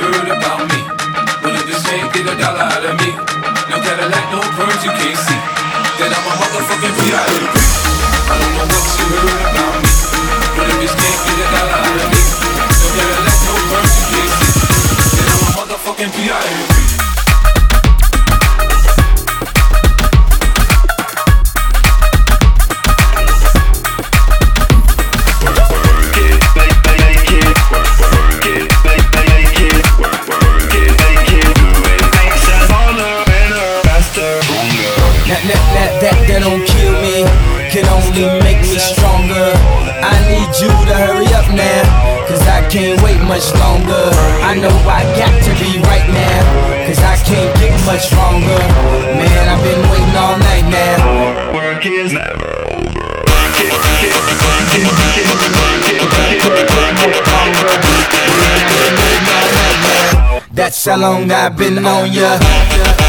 heard about me. Well, if this can't get $1 out of me, no Cadillac, no perms, you can't see that I'm a motherfucking P.I.M.P. I don't know what you heard about me. But if this can't get $1 out of me, no Cadillac, no perms, you can't see that I'm a motherfucking P.I.M.P. That don't kill me, can only make me stronger. I need you to hurry up now, cause I can't wait much longer. I know I got to be right now, cause I can't get much stronger. Man, I've been waiting all night now. Work is never over. That's how long I've been on ya.